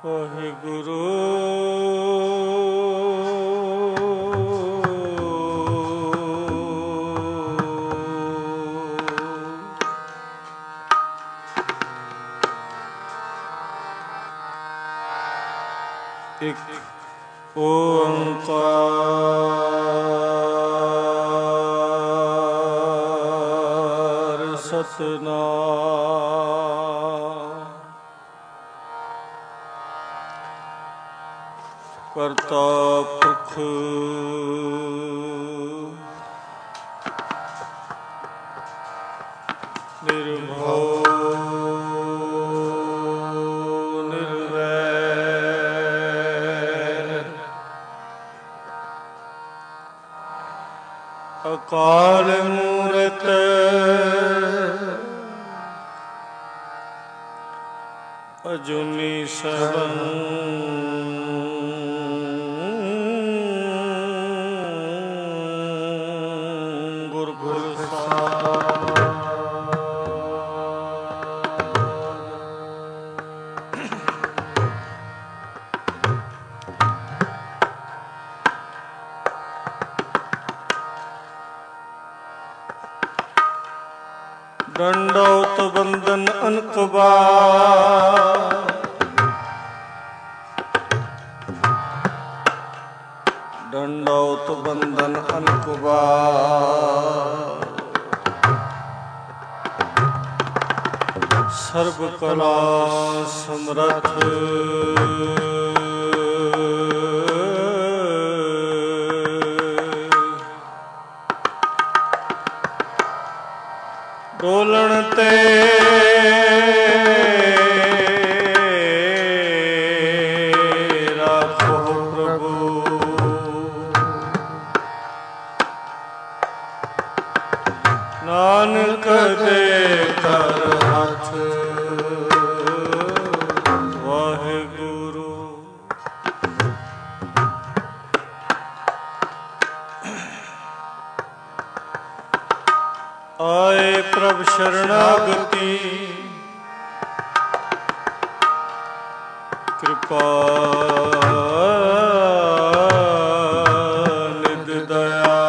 ਵਾਹਿਗੁਰੂ ਇੱਕ ਓੰਕਾਰ ਸਤਿਨਾਮ ਕਰਤਾ ਪੁਰਖ ਨਿਰਭਉ ਨਿਰਵੈਰ ਅਕਾਲ ਮੂਰਤ ਅਜੂਨੀ ਸੈਭੰ ਗੁਰ ਪ੍ਰਸਾਦਿ। ਦੰਡੌਤ ਬੰਦਨ ਅਨਕ ਬਾਰ ਦੰਡੌਤ ਬੰਦਨ ਅਨਕ ਬਾਰ ਸਰਬ ਕਲਾ ਸਮਰੱਥ ਡੋਲਣ ਤੇ ਰਾਖੋ ਪ੍ਰਭੂ ਨਾਨਕ ਦੇ ਕਰ ਹੱਥ ਵਾਹਿਗੁਰੂ। ਆਏ ਪ੍ਰਭ ਸ਼ਰਨਾਗਤੀ ਕਿਰਪਾ ਨਿਧ ਦਇਆ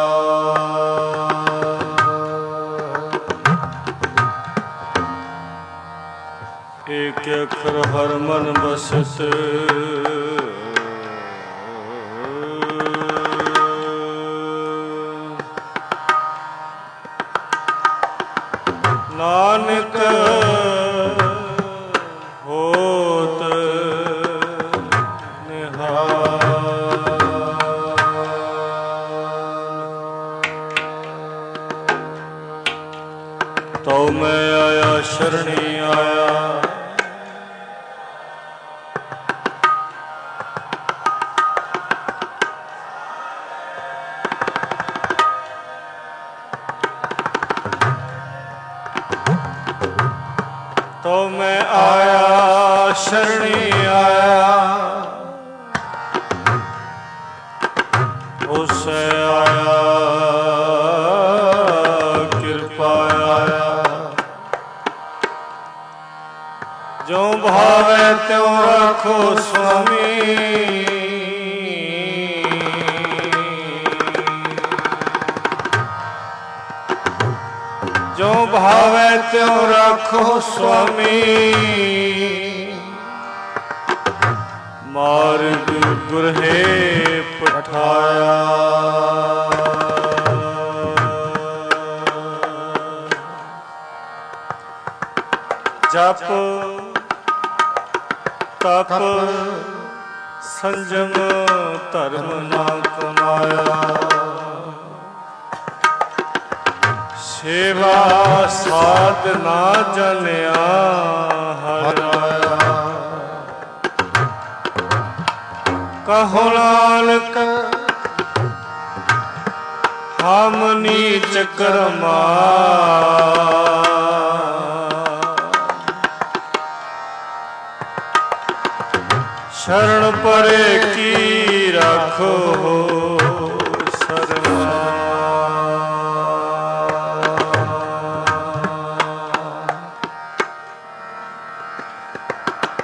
ਏਕ ਅੱਖਰ ਹਰ ਮਨ ਬਸਤ ਨਾਨਕ ਹੋਤ ਨਿਹਾਲ। ਤਉ ਮੈਂ ਆਇਆ ਸ਼ਰਣੀ ਆਇਆ ਤੋ ਮੈਂ ਆਇਆ ਸ਼ਰਣੀ ਆਇਆ ਉਸੇ ਆਇਆ ਕਿਰਪਾ ਆਇਆ ਜੋ ਭਾਵੇ ਤਿਉ ਰੱਖੋ ਸੁਆਮੀ ਜੋ ਭਾਵੇ ਤਿਉ ਰੱਖੋ ਸੁਆਮੀ ਮਾਰਗ ਗੁਰਹੇ ਪਠਾਇਆ ਜਪ ਤਪ ਸੰਜਮ ਧਰਮ ਨਾ ਕਮਾਇਆ ਸੇਵਾ ਸਾਧਨਾ ਜਨਿਆ ਹਰਾਇਆ ਕਹੋ ਨਾਨਕ ਹਮ ਨੀਚ ਕਰਮਾ ਸ਼ਰਨ ਪਰੇ ਕੀ ਰੱਖੋ ਸਰਵਾ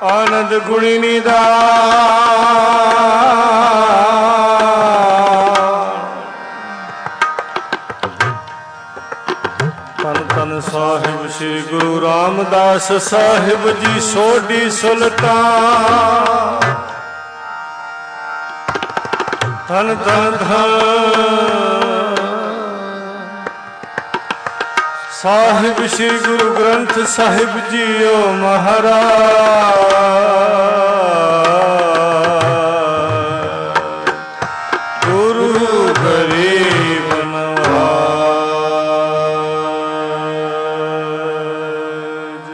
ਆਨੰਦ ਗੁਣੀ ਨਿਧਾਨ। ਧੰਨ ਧੰਨ ਸਾਹਿਬ ਸ੍ਰੀ ਗੁਰੂ ਰਾਮਦਾਸ ਸਾਹਿਬ ਜੀ ਸੋਢੀ ਸੁਲਤਾਨ। ਧੰਨ ਧੰਨ ਧੰਨ ਸਾਹਿਬ ਸ੍ਰੀ ਗੁਰੂ ਗ੍ਰੰਥ ਸਾਹਿਬ ਜੀਓ ਮਹਾਰਾਜ। ਗੁਰੂ ਗਰੀਬ ਨਵਾਜ।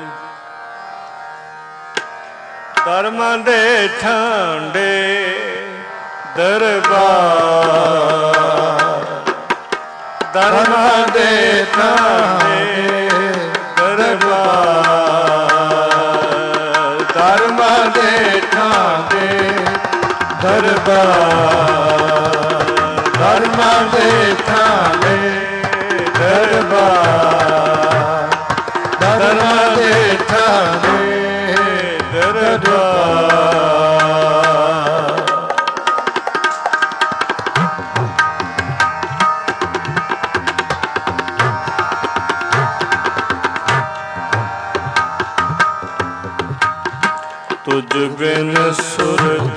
ਧਰਮਾਂ ਦੇ ਠਾਂਡੇ ਦਰਬਾਰ। ਧਰਮਾਂ ਦੇ ਠਾਂਡੇ ਦਰਬਾਰ। ਧਰਮਾਂ ਦੇ ਠਾਂਡੇ ਦਰਬਾਰ। ਧਰਮਾਂ ਦੇ ਠਾਂਡੇ ਦਰਬਾਰ। ਧਰਮਾਂ ਦੇ ਠਾਂਡੇ ਦਰਬਾਰ। ਤੁਝ ਬਿਨ ਸੁਰਤ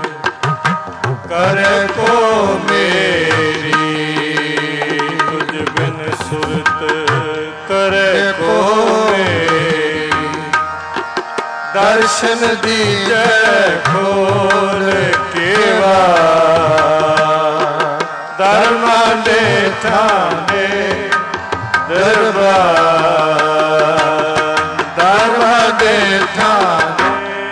ਕਰੇ ਕੋ ਮੇਰੀ। ਤੁਝ ਬਿਨ ਸੁਰਤ ਕਰੇ ਕੋ ਮੇਰੀ। ਦਰਸ਼ਨ ਦੀਜੈ ਖੋਲ ਕੇ ਵਾਰ। ਧਰਮਾਂ ਦੇ ਠਾਂਡੇ ਦਰਬਾਰ। ਧਰਮਾਂ ਦੇ ਠਾਂਡੇ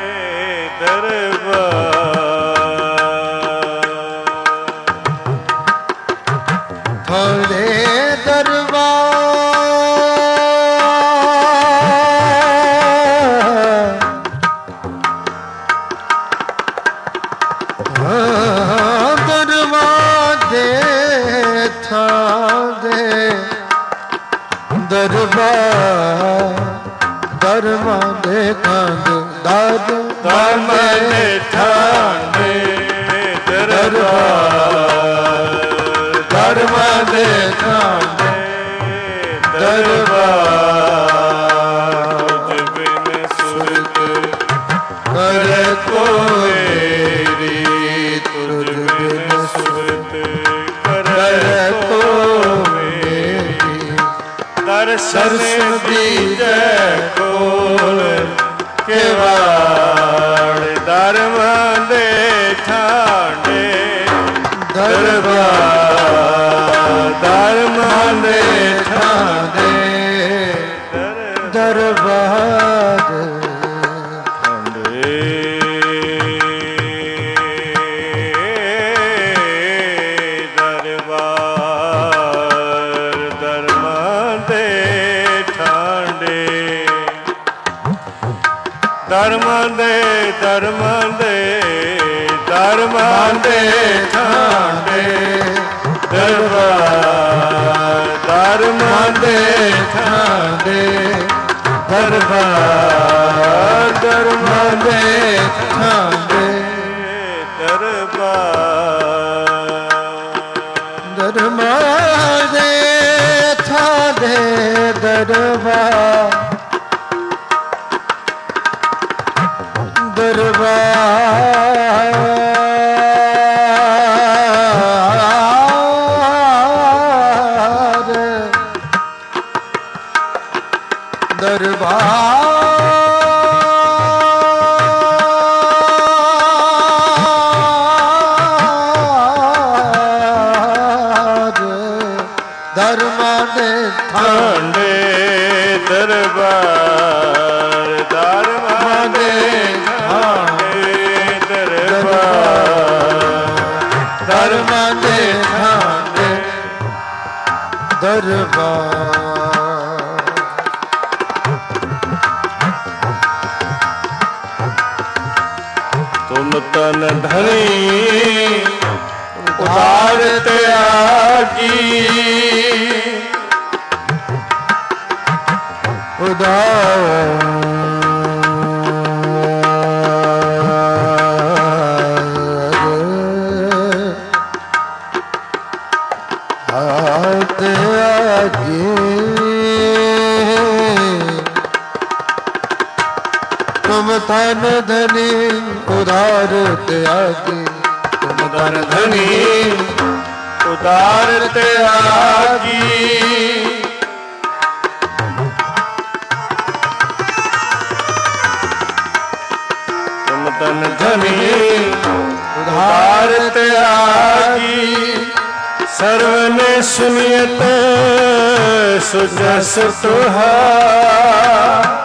ਧਰਮਾਂ ਦੇ ਠਾਂਡੇ ਦਰਬਾਰ। ਧਰਮਾਂ ਦੇ ਠਾਂਡੇ ਦਰਬਾਰ। ਤੁਝ ਬਿਨ ਸੁਰਤ ਕਰੇ ਕੋ ਮੇਰੀ। ਤੁਝ ਬਿਨ ਸੁਰਤ ਕਰੇ ਕੋ ਮੇਰੀ। ਦਰਸ਼ਨ ਦੀਜੈ ਖੋਲ ਕੇ ਵਾਰ। ਧਰਮਾਂ ਦੇ ਠਾਂਡੇ ਦਰਬਾਰ। ਧਰਮਾਂ ਦੇ ਠਾਂਡੇ ਦਰਬਾਰ। ਧਰਮਾਂ ਦੇ ਧਰਮਾਂ ਦੇ ਧਰਮਾਂ ਦੇ ਠਾਂਡੇ ਦਰਬਾਰ। ਧਰਮਾਂ ਦੇ ਠਾਂਡੇ ਦਰਬਾਰ। ਧਰਮਾਂ ਦੇ ਠਾਂਡੇ ਦਰਬਾਰ। ਧਰਮਾਂ ਦੇ ਠਾਂਡੇ ਦਰਬਾਰ। ਦਰਬਾਰ। ਧਰਮਾਂ ਦੇ ਠਾਂਡੇ ਦਰਬਾਰ। ਧਰਮਾਂ ਦੇ ਠਾਂਡੇ ਦਰਬਾਰ। ਧਰਮਾਂ ਦੇ ਠਾਂਡੇ ਦਰਬਾਰ। ਤੁਮ ਤਨ ਧਨੀ ਉਤਾਰ ਤਿਆਗੀ। ਉਦਾਰ तुम धन धनी उदार त्यागी, तुम धन धनी उदार त्यागी। तुम धन धनी उदार त्यागी। सर्व ने सुनियत सुजस तुहार।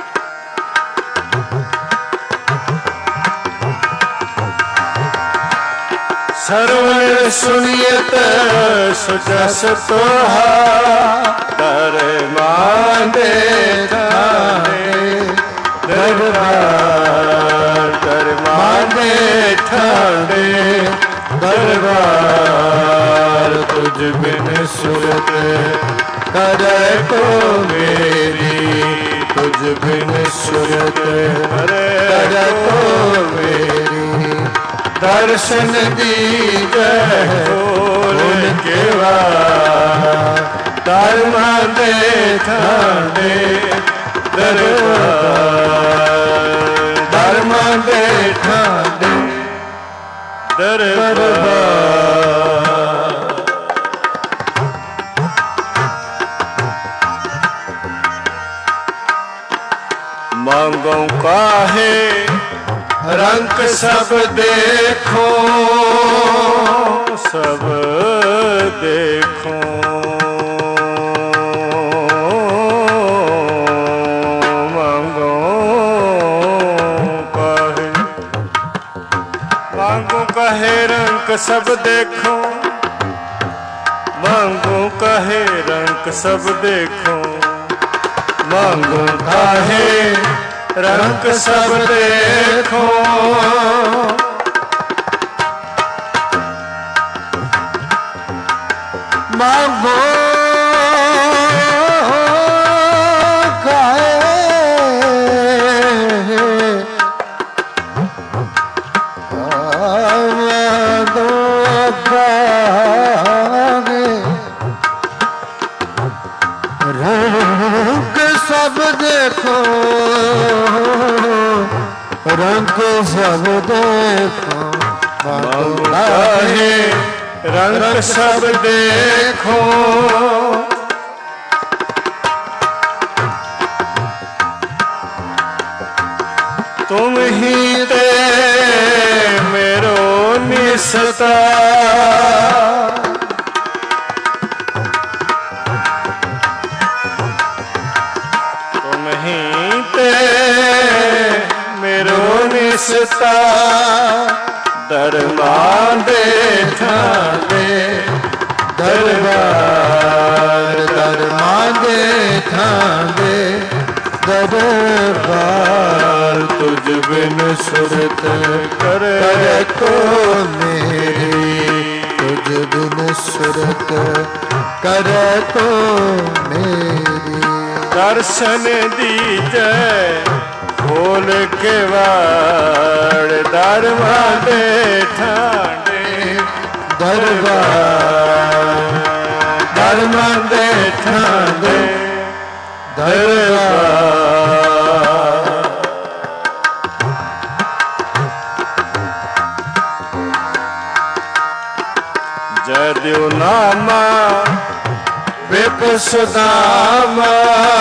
सर्व सुनियत सुजस तुहार। कर मांदे ठाणे दरबार, कर मांदे ठाणे दरबार। तुझ बिन सुरत करे को मेरी, तुझ बिन सुरत करे को मेरी। दर्शन दीजै खोल के वार, धर्म दे ठाणे दरबार, धर्म दे ठाणे दरबार। मांगो काहे रंग सब देखो, सब देखो। मांगो काहे, मांगो काहे रंग सब देखो। मांगो काहे रंग सब देखो। मांगो काहे रंग सब देखो। मांगो काहे रंग सब देखो, रंग सब देखो। मांगो काहे रंग सब देखो। तुम ही ते मेरो निसता। तुम ही ते मेरो निसता। दरबार दे ठाणे दरबार, दरबार दे ठाणे दरबार। तुझ बिन सुरत करे को मेरी, तुझ बिन सुरत करे को मेरी। दर्शन दीजै खोल के वाड़, धर्म दे ठाणे दरबार, धर्म दे ठाणे दरबार। जदयु नामा विप सुदामा।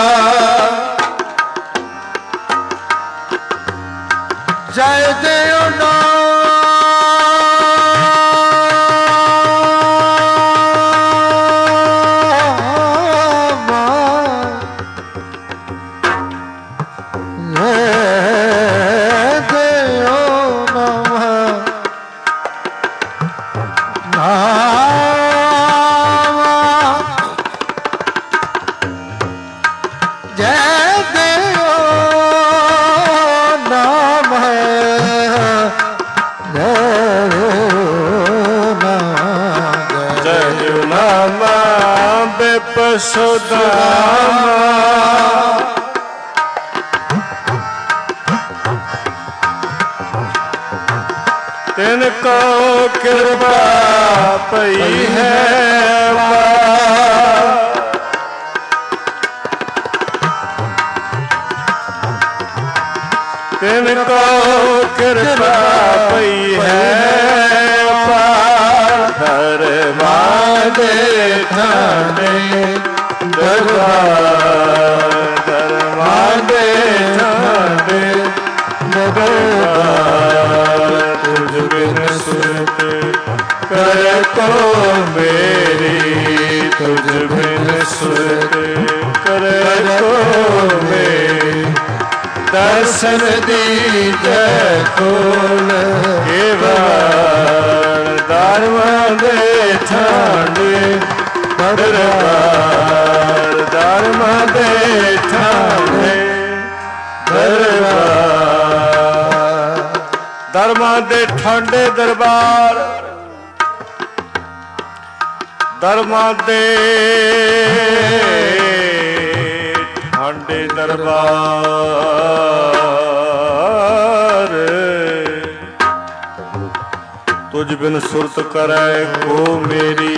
जय देव नामा, जय देव नामा। सुदामा। तिनको कृपा पई है तिनको कृपा पई है अपार। दरबार दे ठाणे दरबार, दरबार दे ठाणे दरबार। तुझ बिन सुरत करे को मेरी, तुझ बिन सुरत करे को मेरी। दर्शन दीजै खोल केवल, दारवा दे ठाणे दरबार, दारवा दे ठाणे दरबार। दरमा दे ठाणे दरबार, दरमा दे ठाणे दरबार। तुझ बिन सुरत करे को मेरी,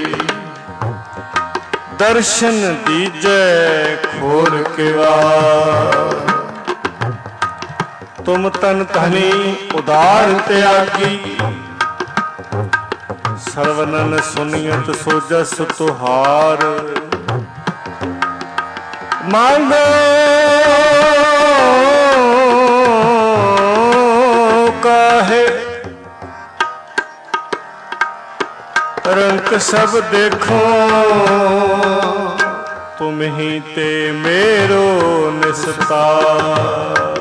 दर्शन दीजै खोल केवार। तुम तन धनी उदार त्यागी, सर्वनन सुनियत सोजस तुहार। मांगो काहे रंग सब देखो, तुम ही ते मेरो निस्तार।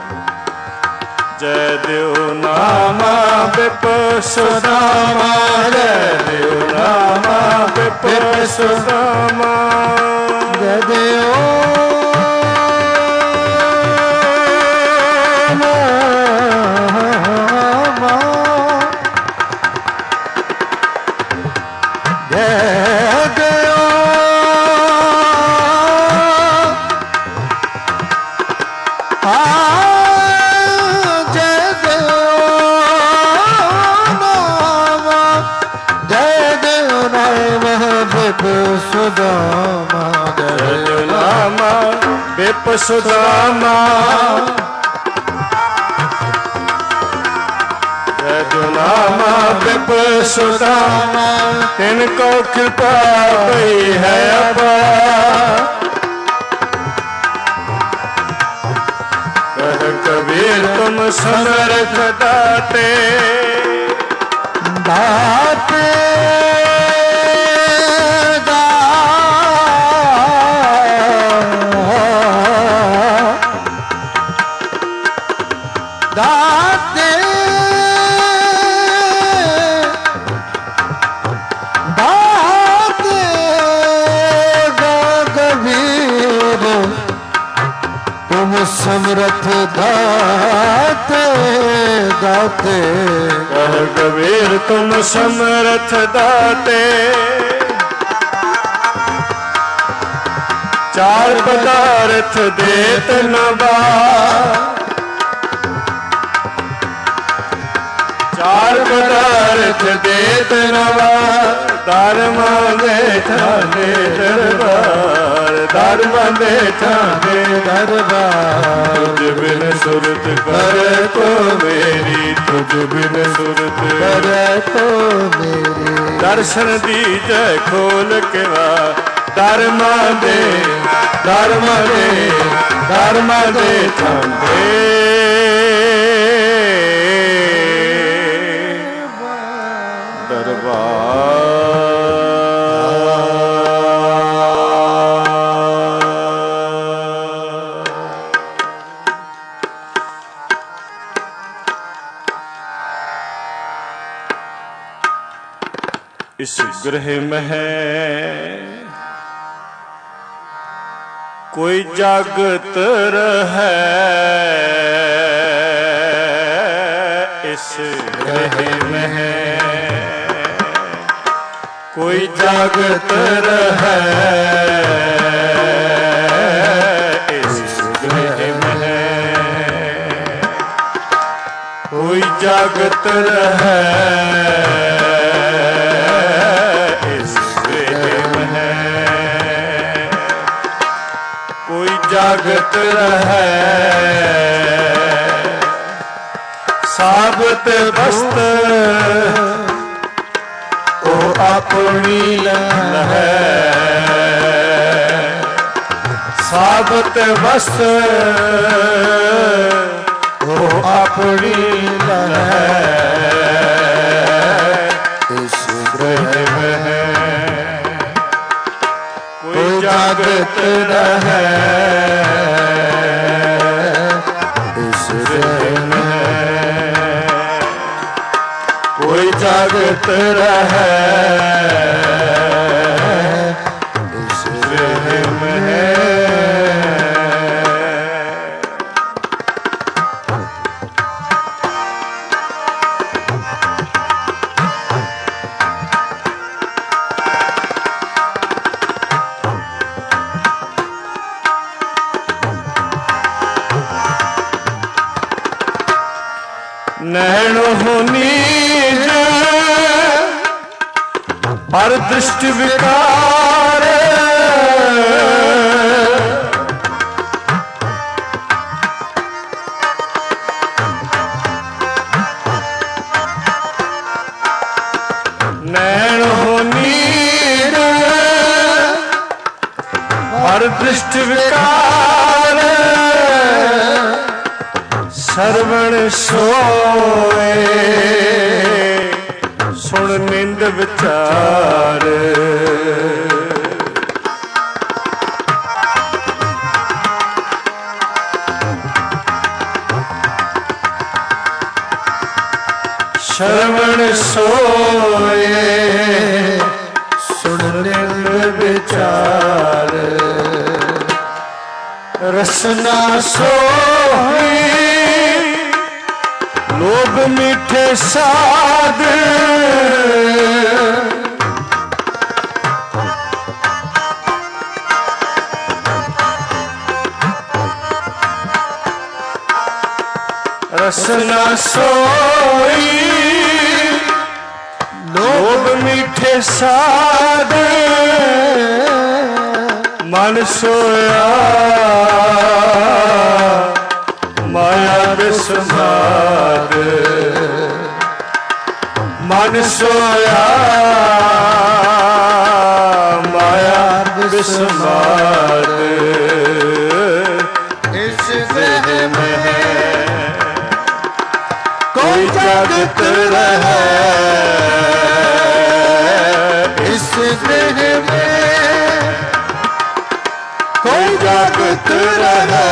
जय देव नामा बिप सुदामा, जय देव नामा बिप सुदामा। जय देव सुदामा। जय नामा बिप सुदामा, तिनको कृपा पई है अपार। कह कबीर तुम समर्थ दाते, दाते दाते दाते कबीर तुम समर्थ दाते, दाते कह कबीर तुम समर्थ दाते। चार पदार्थ देत न बार, चार पदार्थ देत न बार। दारमा दे ठाणे दरबार, दारमा दे ठाणे दरबार। तुझ बिन सुरत करे को मेरी, तुझ बिन सुरत करे को मेरी। दर्शन दीजै खोल केवार, दारमा दे, दारमा दे, दारमा दे ठाणे इस गृह में है कोई जागत रहे, इस गृह में है कोई जागत रहे, इस गृह में है कोई जागत रहे, जागत रहे। ਸਾਬਤ ਬਸਤ ਉਹ ਆਪਣੀ ਲਹੈ, ਸਾਬਤ ਬਸਤ ਉਹ ਆਪਣੀ ਲਹੈ, ਇਸ ਗ੍ਰਹਿ ਮਹਿ ਕੋਈ ਜਾਗਤ ਰਹੈ, ਇਸ ਗ੍ਰਹਿ ਮਹਿ ਕੋਈ ਜਾਗਤ ਰਹੈ, ਇਸ ਗ੍ਰਹਿ ਮਹਿ। नैन हो नीज पर दृष्टि विकार, नैन हो नीज पर दृष्टि विकार, ਸਰਵਣ ਸੋਏ ਸੁਣ ਨਿੰਦ ਵਿਚਾਰ, ਸਰਵਣ ਸੋਏ ਸੁਣ ਨਿੰਦ ਵਿਚਾਰ, ਰਸਨਾ ਸੋਹੀ ਲੋਭ ਮਿੱਠੇ ਸਾਧ, ਰਸਨਾ ਸੋਈ ਲੋਭ ਮਿੱਠੇ ਸਾਧ, ਮਨ ਸੋਇਆ ਮਾਇਆ ਬਿਸਮਾਦ, ਮਨ ਸੋਇਆ ਮਾਇਆ ਬਿਸਮਾਦ, ਇਸ ਗ੍ਰਹਿ ਮਹਿ ਕੋਈ ਜਗਤ ਰਹੈ, ਇਸ ਗ੍ਰਹਿ ਮਹਿ ਕੋਈ ਜਗਤ ਰਹੈ,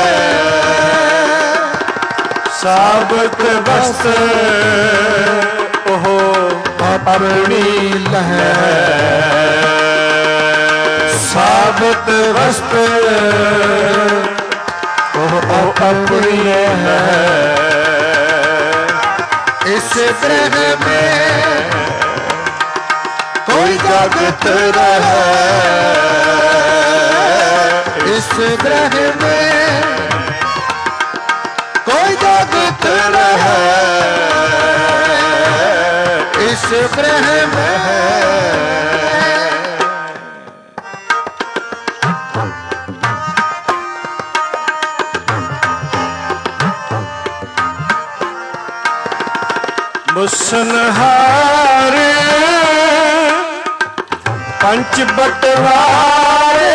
ਸਾਬਤ ਬਸਤ ਉਹ ਆਪਣੀ ਲਹੈ, ਸਾਬਤ ਬਸਤ ਉਹ ਆਪਣੀ ਹੈ, ਇਸ ਗ੍ਰਹਿ ਮਹਿ ਕੋਈ ਜਗਤ ਰਹੈ, ਇਸ ਗ੍ਰਹਿ ਮਹਿ ਕੋਈ ਜਗਤ ਰਹੈ, ਇਸ ਗ੍ਰਹਿ ਮਹਿ ਮੁਸਨਹਾਰ ਪੰਚ ਬਟਵਾਰੇ,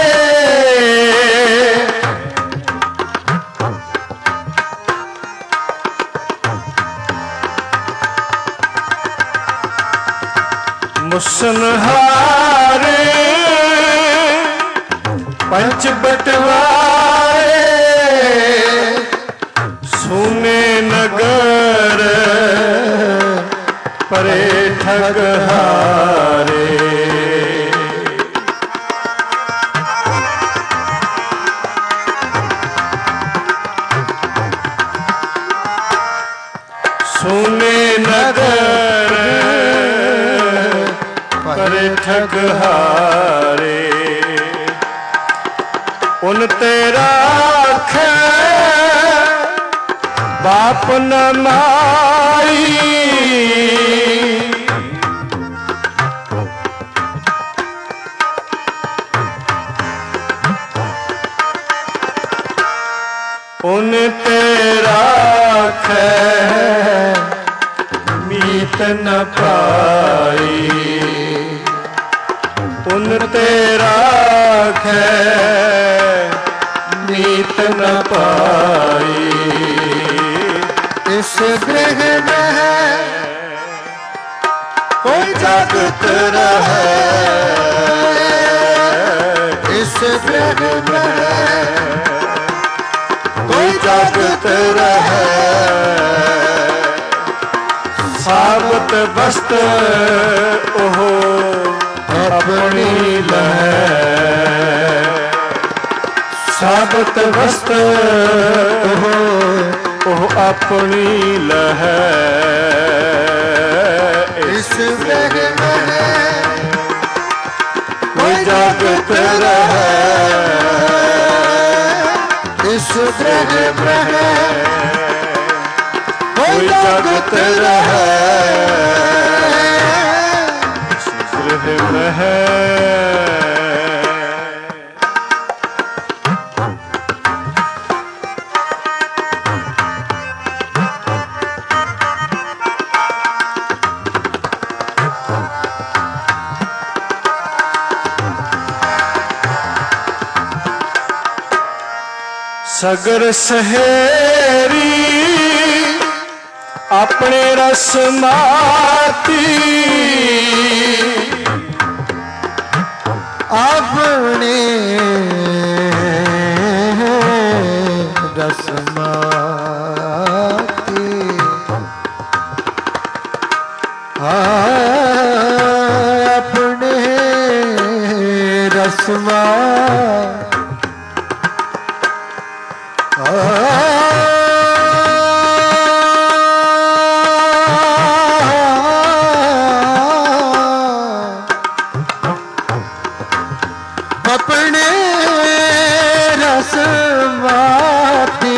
ਮੁਸਨਹਾਰ ਪੰਚ ਬਟਵਾਰੇ, ਸੋਨੇ ਨਗਰ ਪਰੇ ਠਗ ਹਾਰੇ, ਸੋਨੇ ਨਗਰ ਪਰੇ ਠਗ ਹਾਰੇ, ਉਨ ਤੇ ਰਾਖੈ ਬਾਪ ਨ ਮਾਈ, ਉਨ ਤੇ ਰਾਖੈ न पाई। उन तेरा है मीत न पाई। इस गृह में कोई जागत रहे, इस गृह में कोई जागत रहे। साबत बस्त ओहो अपनी लहै। साबत बस्त ओहो अपनी लहै। इस गृह में कोई जागत रहे, इस गृह में कोई जागत रहे। इस गृह में है सगर सहेरी अपने रस माती। अपने रस माती। अपने रस माती। अपने रस माती।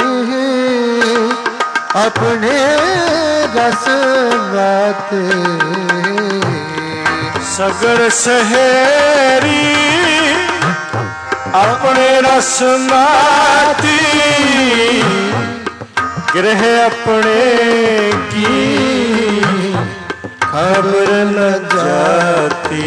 अपने रस माती। सगर सहेरी अपने रस माती। गृह अपने की खबर न जाती।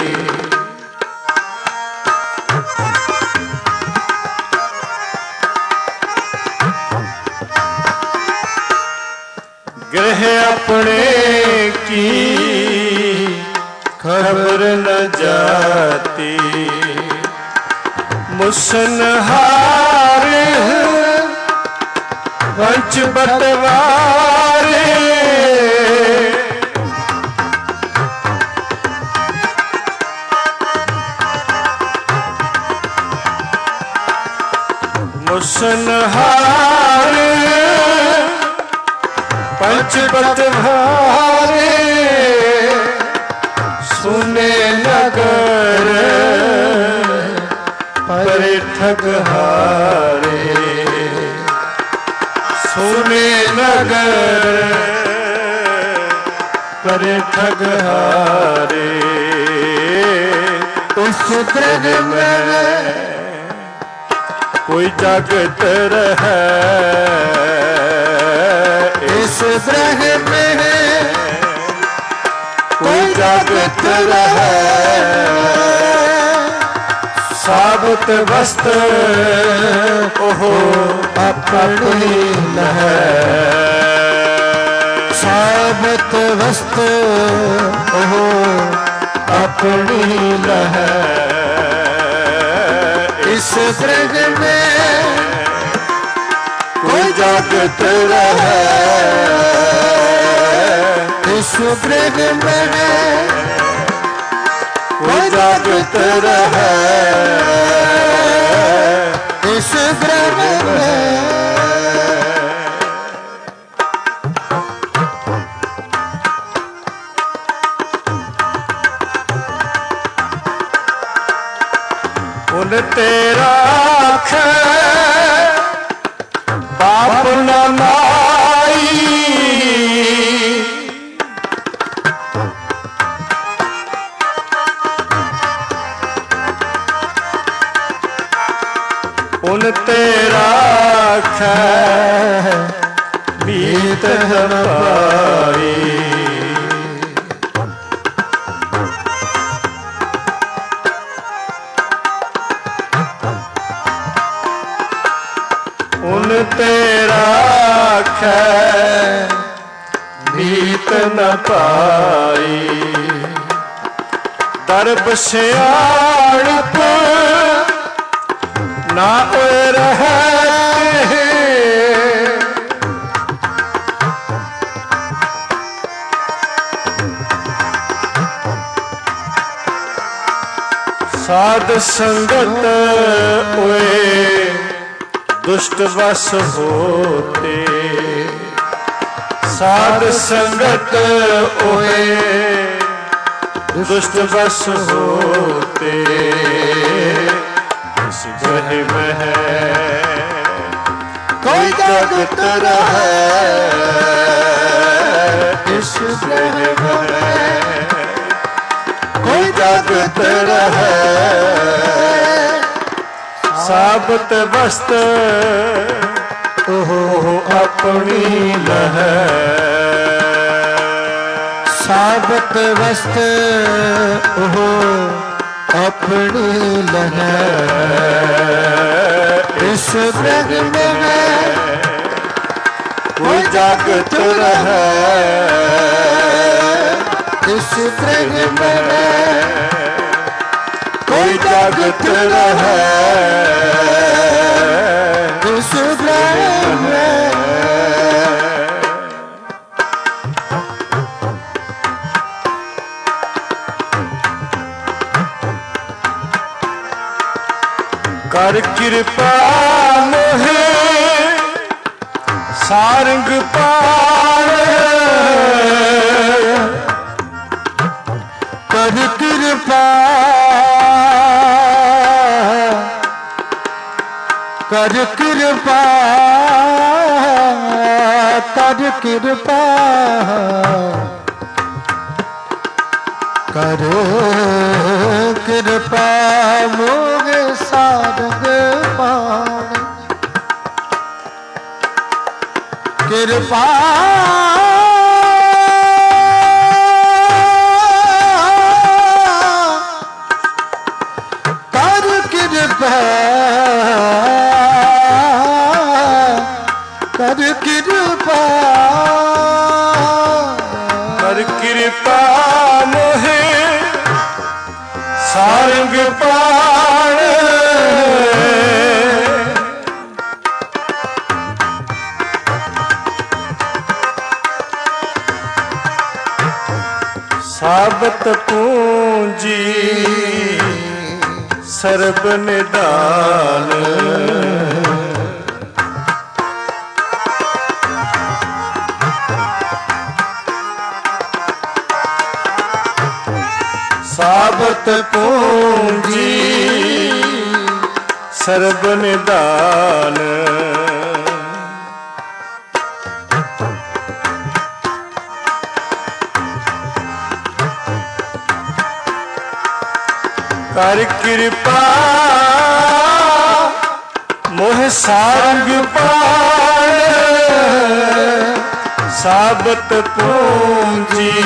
गृह अपने की खबर न जाती। मुसनहार वंच बटवारे। मुसनहार पंच बटवारे। सुने नगर परे ठगहारे। सुने नगर परे ठगहारे। उस गृह में कोई जागत रहे, इस गृह में कोई जागत रहे। साबत बस्त ओहो अपनी लहै। साबत वस्त ओहो अपनी लहै। इस गृह में कोई जागत रहे, इस गृह में कोई जागत रहे। इस गृह में उन तेरा बाप न माई। उन तेरा बीत न पाई। ਪਾਈ। ਦਰਬ ਸਿਆਣਪ ਨਾ ਹੋਏ ਰਹਿ ਸਾਧ ਸੰਗਤ ਹੋਏ दुष्ट वश होते। साध संगत होए दुष्ट वश होते। इस ग्रह में कोई जगत रहे, इस ग्रह में कोई जगत रहे। साबत वस्त ओह अपनी लहै। साबत वस्त ओह अपनी लहै। इस ग्रह में कोई जागत रहे, इस ग्रह में कोई जागत रहे। इस ग्रह में कर कृपा मोहे सारंग पार। कर कृपा कर कृपा कर कृपा कर कृपा मोह सारंग पाण। कृपा कर कृपा कर कृपा कर कृपा मोहे सारंग पाण। साबत पूंजी सर्ब निदान। साबत पूंजी सर्ब निदान। कर कृपा मोह सारंग पाण। साबत पूंजी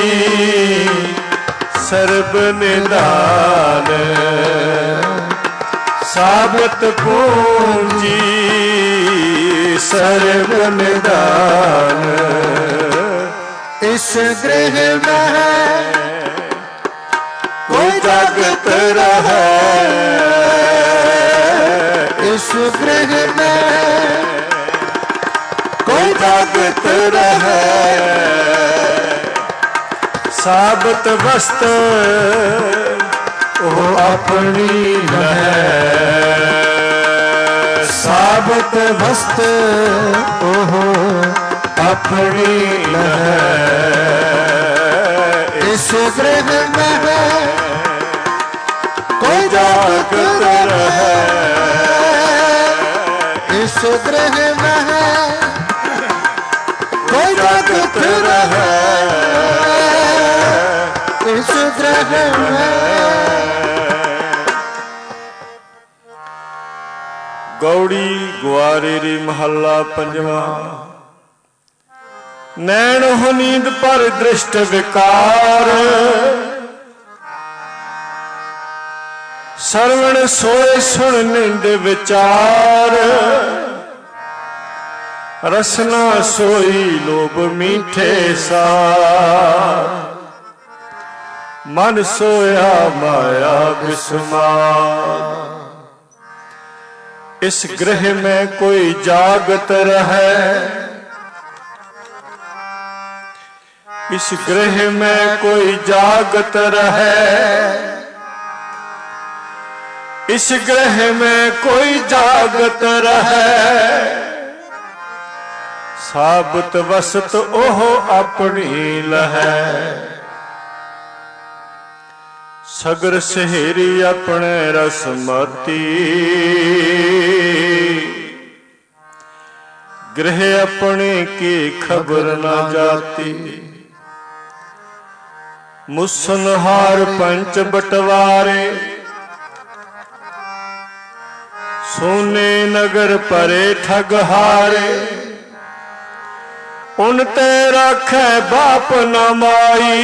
सर्ब निदान। साबत पूंजी सर्ब निदान। इस गृह में कोई जागत रहे, इस गृह में कोई जागत रहे। साबत वस्त ओ अपनी लहै। साबत वस्त ओह अपनी लहै। इस गृह में कोई जागत रहे, इस गृह में कोई जागत रहे। इस गृह में गौड़ी ग्वारेरी महला पंजवा। नैन हो नींद पर दृष्ट विकार। ਸਰਵਣ ਸੋਏ ਸੁਣ ਨਿੰਦ ਵਿਚਾਰ। रसना सोई लोभ मीठे सार, मन सोया माया बिस्मार। इस गृह में कोई जागत रहे, इस गृह में कोई जागत रहे, इस गृह में कोई जागत रहे। साबत वसत ओह अपनी लहै, सगर सहेरी अपने रसमती। गृह अपने की खबर न जाती, मुसनहार पंच बटवारे। सोने नगर परे ठगहारे, उन ते रखे बाप न माई।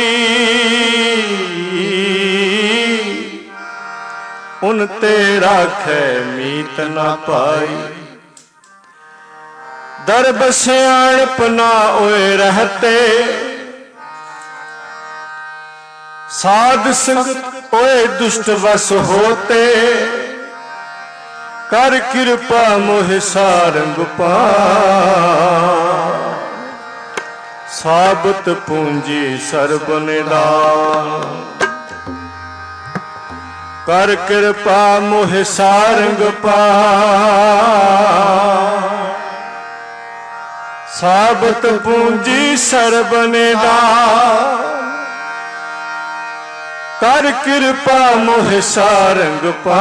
उन ते राखे मीत न पाई। दरब सियाणप ना ओए रहते, साध संगत ओए दुष्ट वस होते। कर कृपा मोह सारंग पा, साबत पूंजी सर्ब निदान। कर कृपा मोह सारंग पा, साबत पूंजी सर्ब निदान। कर कृपा मोह सारंग पा,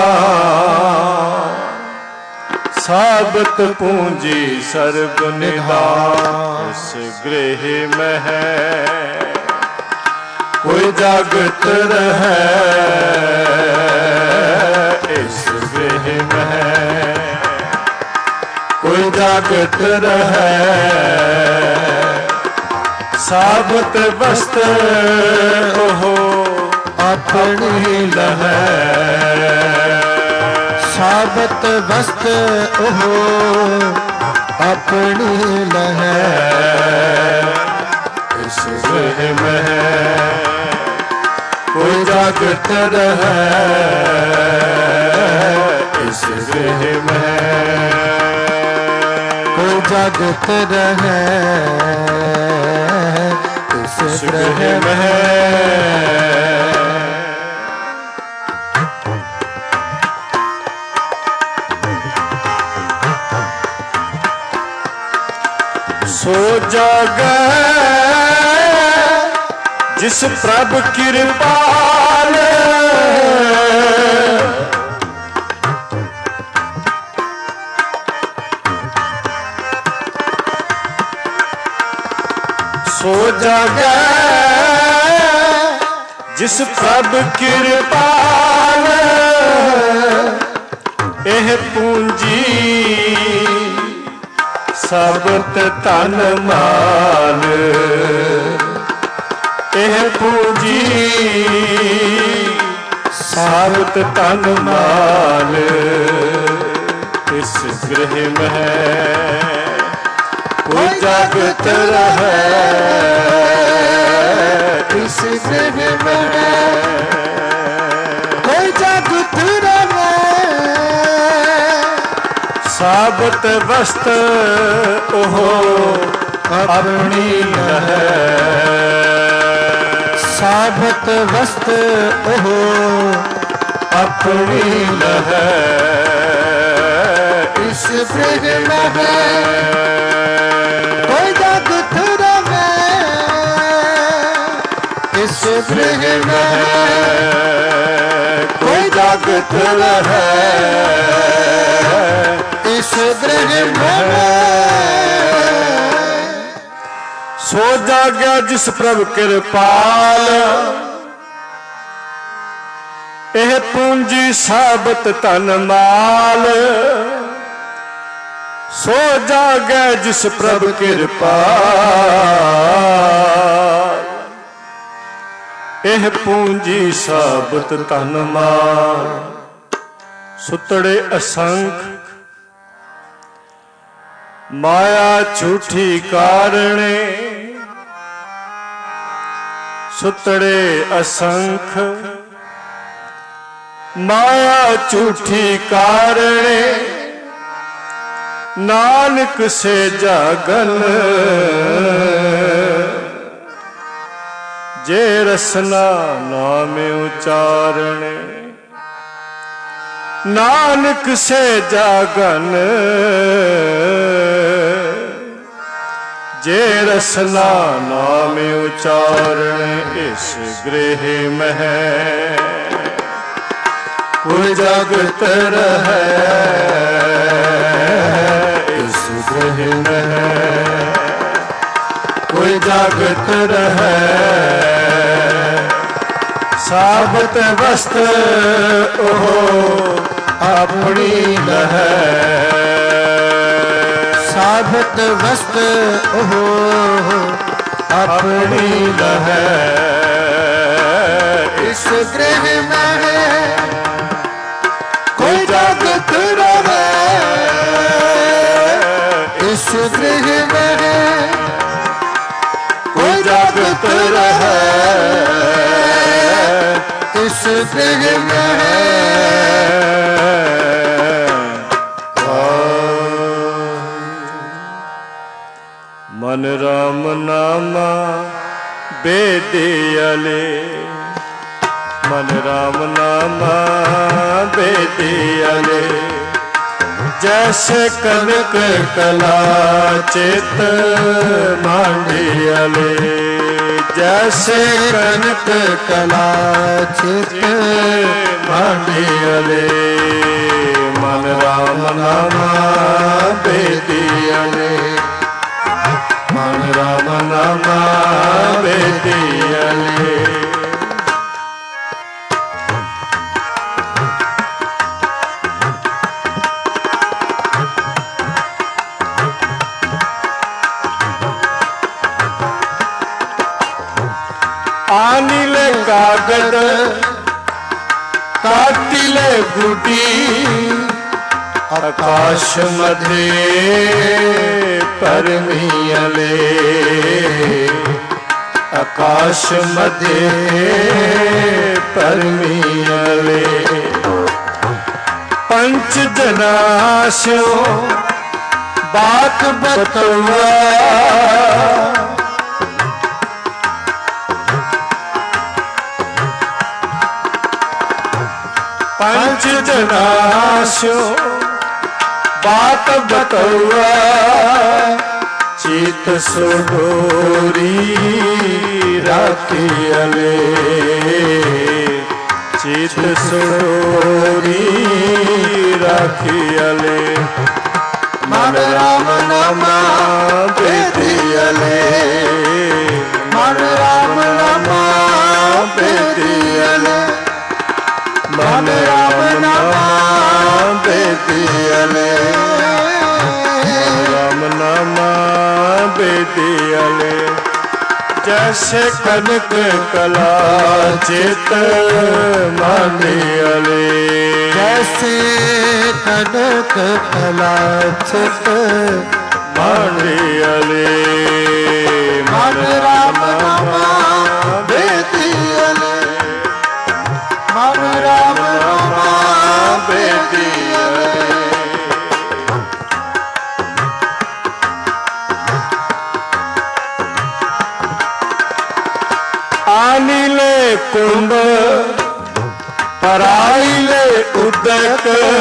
साबत पूंजी सर्ब निधान। इस गृह में है कोई जागत रहे, इस गृह में है कोई जागत रहे। साबत वस्त ओहो अपनी लहै, साबत वस्त ओहो अपनी लहै। इस गृह में है कोई जागत रहे, इस गृह में कोई जागत रहे, इस गृह में। सो जागे जिस प्रभ कृपाल, सो जागे जिस प्रभ कृपाल। एह पूंजी साबत तन माल, एह पूंजी साबत तन माल। इस गृह में है कोई जागत रहे, इस गृह में है कोई जागत रहे। साबत वस्त ओहो अपनी लहै, साबत वस्त ओहो अपनी लहै। इस गृह में है कोई जागत रहे, इस गृह में है कोई जागत रहे, इस गृह में। सो जागया जिस प्रभ कृपाल, एह पूंजी साबत तन माल। सो जागया जिस प्रभ कृपाल, एह पूंजी साबत तन माल। सुतड़े असंख माया झूठी कारणे सुतड़े असंख। माया झूठी कारणे नानक से जागन। जे रसना नाम उचारणे नानक से जागन। जे रसना नाम उचारण इस गृह में कोई जगत रहे। इस गृह में कोई जगत रहे। साबत वस्त्र ओहो अपनी लहे। साबत वस्त्र ओहो अपनी लहे। इस गृह में है कोई जगत रहे। इस गृह में है कोई जगत रहे। इस गृह में है मन राम नामा बेदियाले। मन राम नामा बेदियाले। जैसे कनक कला चित मांडियाले। जैसे कनक कला चित मांडियाले। मन राम नामा बेदियाले। मन राम नामा बेदियाले। आनिले कागद काटिले गुटी। आकाश मध्य परमियले। आकाश मध्य परमियले। पंच जनाशो बात बतवा। पंच जनाशो बात बतवा। चित सुडोरी राखियले। चित सुडोरी राखियले। मन राम नामा बेदियाले। मन राम नामा बेदियाले। मन राम नामा बेदियाले। राम नामा बेदियाले। जैसे कनक कला चित मांडियाले। जैसे कनक कला चित मांडियाले। मन राम नामा बेदियाले। मन राम नामा बेदियाले। आनिले कुंभ पराइले उदक।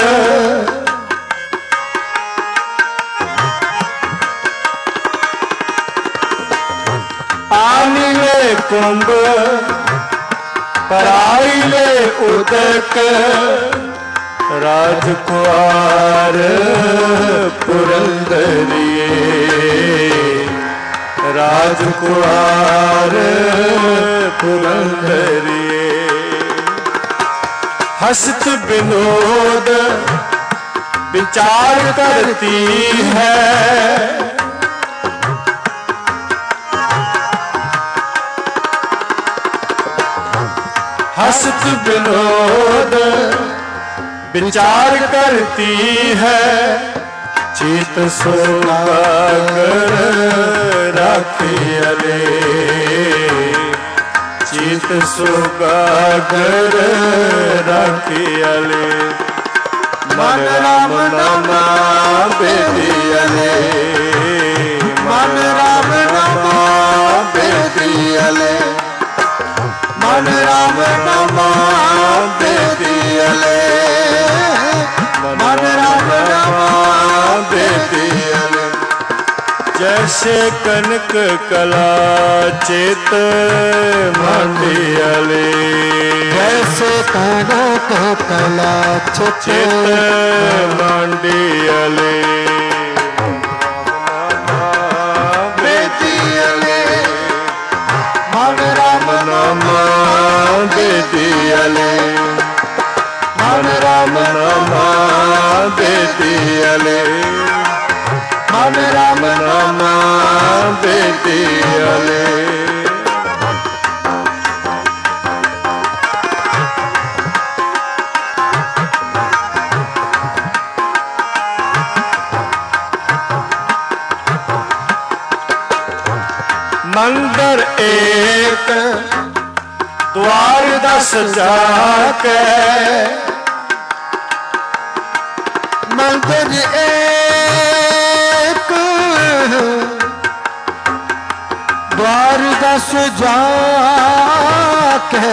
आनिले कुंभ पराइले उदक। राजकुमार पुरंदरिये। राजकुमार पुरंदरिये। हस्त विनोद विचार करती है। हस्त विनोद विचार करती है। चित सुगागर राखियले चित सुगागर राखियले मन राम नमा बेदियले मन राम नमा बेदियले मन राम नमा बेदियले मन राम नमा बेदियले जैसे कनक कला चित मंडियले जैसे कनक कला चित मंडियले बेदियले मन राम नमा बेदियले मन राम नमा बेदियले मन राम नमा बेदियले मंदिर एक द्वार 10 जाके मंदिर एक द्वार 10 जाके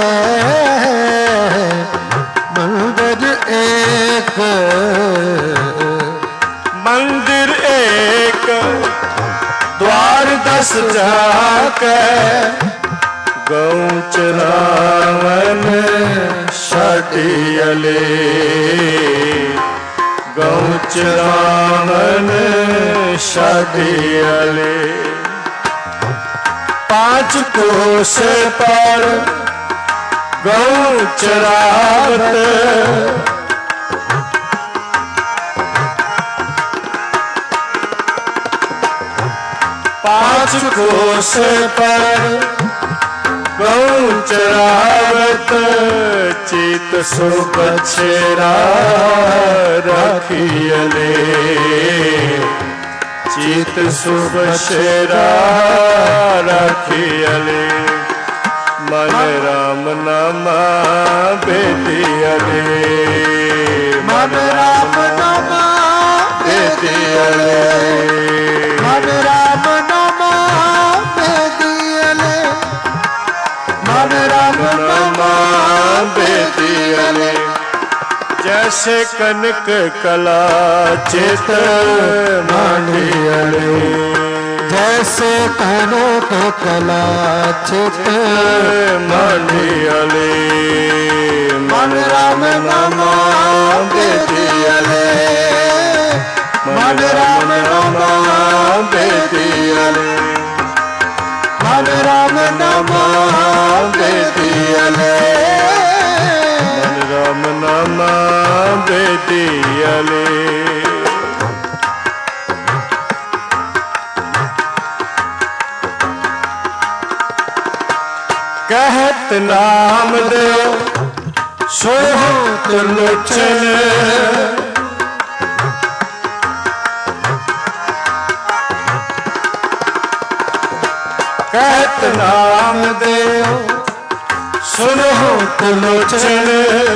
मंदिर एक मंदिर एक द्वार 10 जाके गौ चरावन छाटियले गौ चरावन छाटियले 5 कोस पर गौ चरावत 5 कोस पर गौ चरावत चित सुबछेरा राखियले चित सुबछेरा राखियले मन राम नमा बेदियले मन राम नमा बेदियले मन राम नमा बेदियले मन राम नमा बेदियले जैसे कनक कला चित मंडियले जैसे कनक कला चित मंडियले मन राम नमा बेदियले मन राम नमा बेदियले मन राम नमा बेदियले मन राम नमा बेदियले कहत नाम देव सोहत लोचन कहत नाम देव सुनहुत लोचन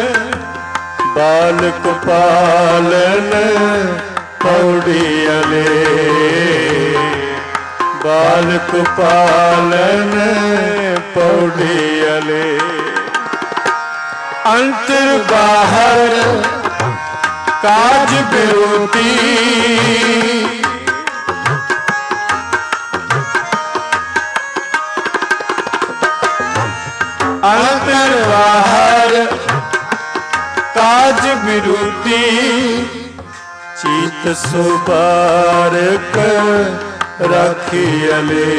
बालक पालन पौड़ियले बालक पालन पौड़ियले अंतर बाहर काज बिरोती अंतर बाहर काज बिरुती चित सुबारक राखियले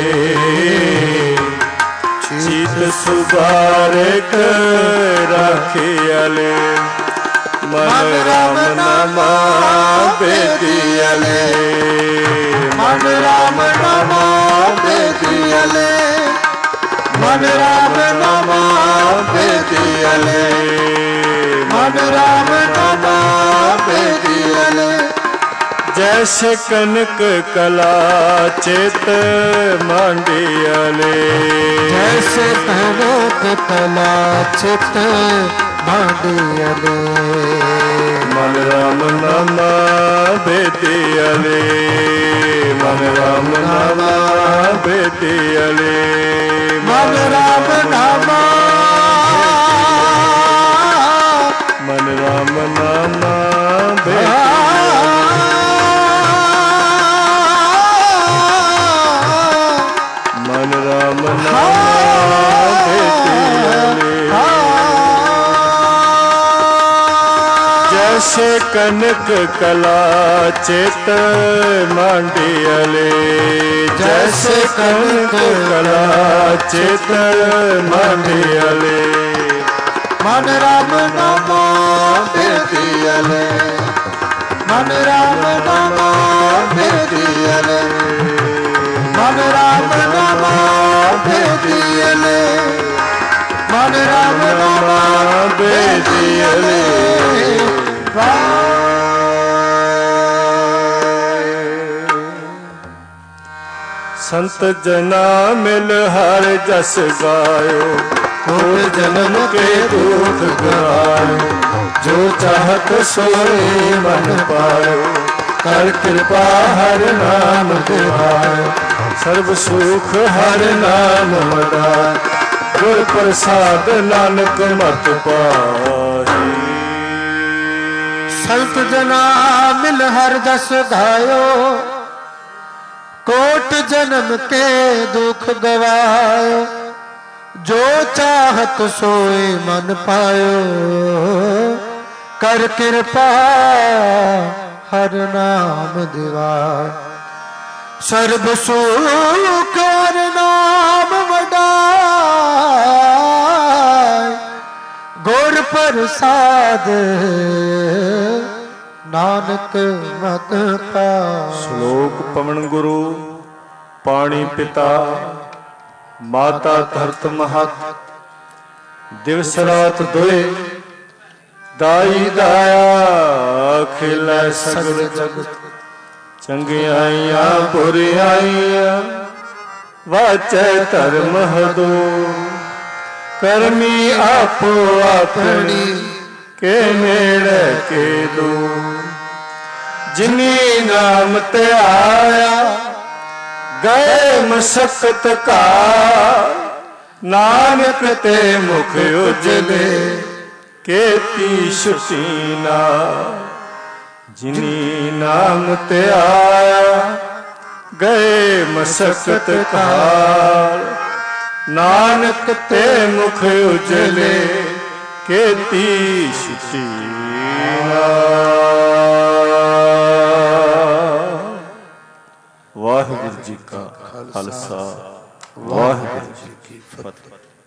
चित सुबारक राखियले मन राम नमा बेदियले मन राम नमा बेदियले मन राम नमा बेदियले मन राम नमा बेदियले जय जैसे कनक कला चित मांडियाले, जैसे कनक कला चित मांडियाले। मन राम नामा बेदियाले, मन राम नामा बेदियाले, मन राम नामा, मन राम नामा मन राम जैसे कनक कला चित मांडियाले, जैसे कनक कला चित मांडियाले। मन राम नामा बेदियाले, मन राम नामा बेदियाले, मन राम नामा बेदियाले, मन राम नामा बेदियाले। संत जना मिल हर जस गायो, कोट जन्म के दुख गवायो, जो चाहत सोए मन पायो, कर कृपा हर नाम दिवायो, सर्व सुख हर नाम मदाय, गुर प्रसाद नानक मत पाही। संत जना मिल हर जस गायो, कोट जन्म के दुख गवायो, जो चाहत सोए मन पायो, कर कृपा हर नाम दिवाय, सर्ब सुख हर नाम वडाय, गुर प्रसाद नानक मत पाय। श्लोक पवन गुरु पाणी पिता माता धरत महत, दिवस रात दोए दाई दाया, खिलै सगल जगत, चंगियाइया बुरियाइया वाचै धर्म हदो, करमी आपो अपनी के नेड़े के दो, जिनी नाम ते आया गए मशक्कत का, नानक ते मुख उजले केती शुटीना, जिनी नाम ते आया गए मशक्कत का, नानक ते मुख उजले केती शुटीना। वाहिगुरु जी का खालसा, वाहिगुरु जी की फतेह।